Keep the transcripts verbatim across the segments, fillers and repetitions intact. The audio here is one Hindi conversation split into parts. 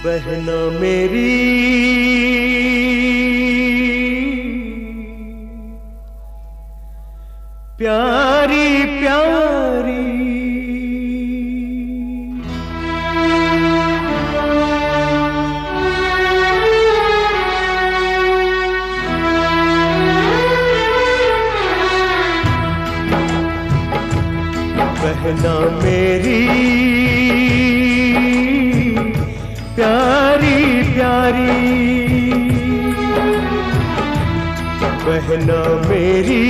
बहना मेरी प्यारी प्यारी बहना मेरी प्यारी प्यारी बहना मेरी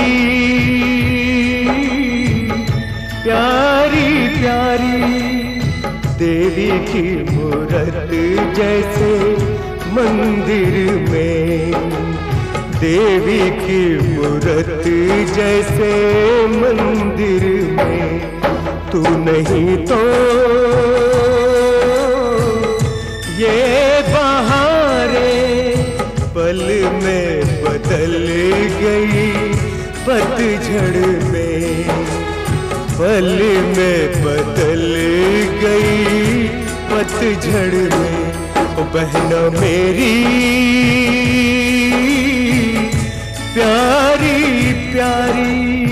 प्यारी प्यारी देवी की मूरत जैसे मंदिर में देवी की मूरत जैसे मंदिर में तू नहीं तो ये बहारें पल में बदल गई पतझड़ में पल में बदल गई पतझड़ में ओ बहना मेरी प्यारी प्यारी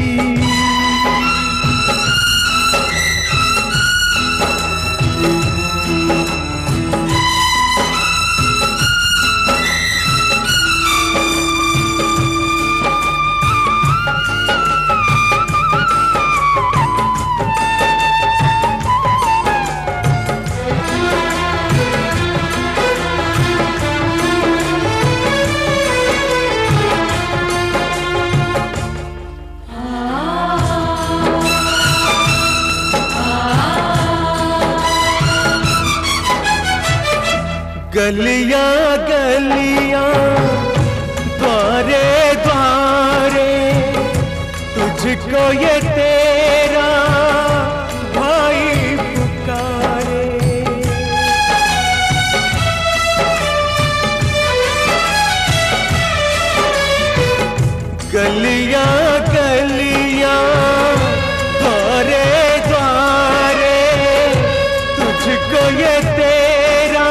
गलियां गलियां द्वारे द्वारे तुझको ये तेरा भाई पुकारे गलियां गलियां द्वारे द्वारे तुझको ये तेरा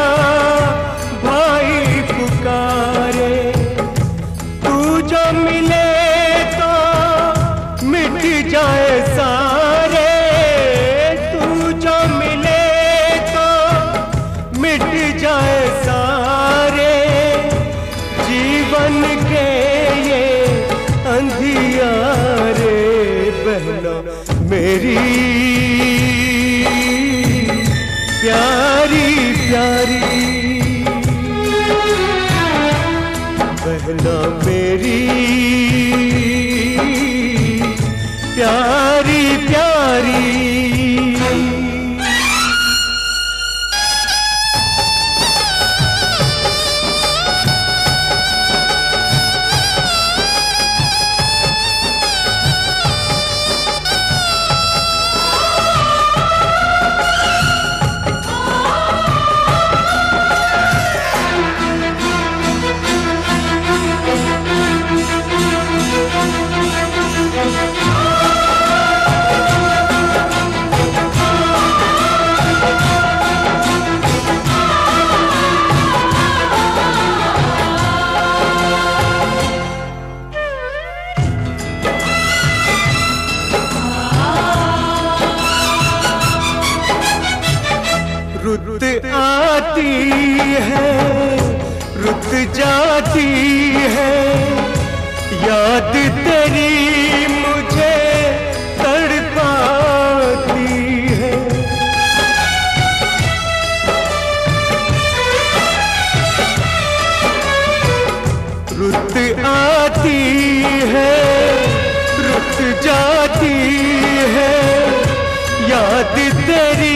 जाए सारे तू जो मिले तो मिट जाए सारे जीवन के ये अंधियारे बहना मेरी प्यारी प्यारी बहना मेरी प्यारी प्यारी रुत आती है रुत जाती है याद तेरी मुझे तड़पाती है रुत आती है रुत जाती है याद तेरी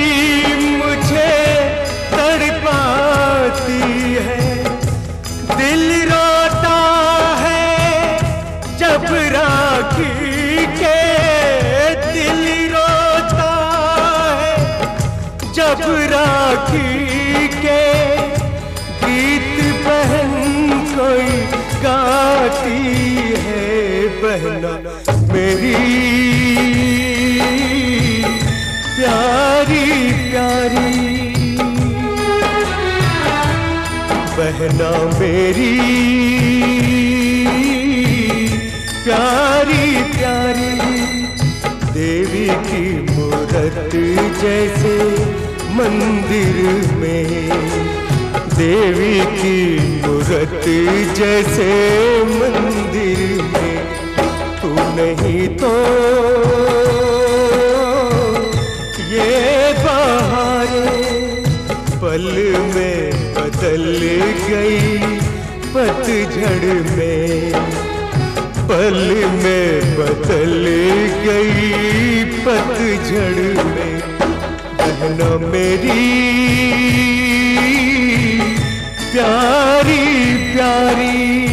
दिल रोता है जब राखी के दिल रोता है जब राखी के गीत बहन कोई गाती है बहना मेरी प्यारी बहना मेरी प्यारी प्यारी, देवी की मूरत जैसे मंदिर में, देवी की मूरत जैसे मंदिर में। तू नहीं तो ये बहारें पल में बदल गई पतझड़ में, पल में बदल गई पतझड़ में। बहना मेरी प्यारी प्यारी।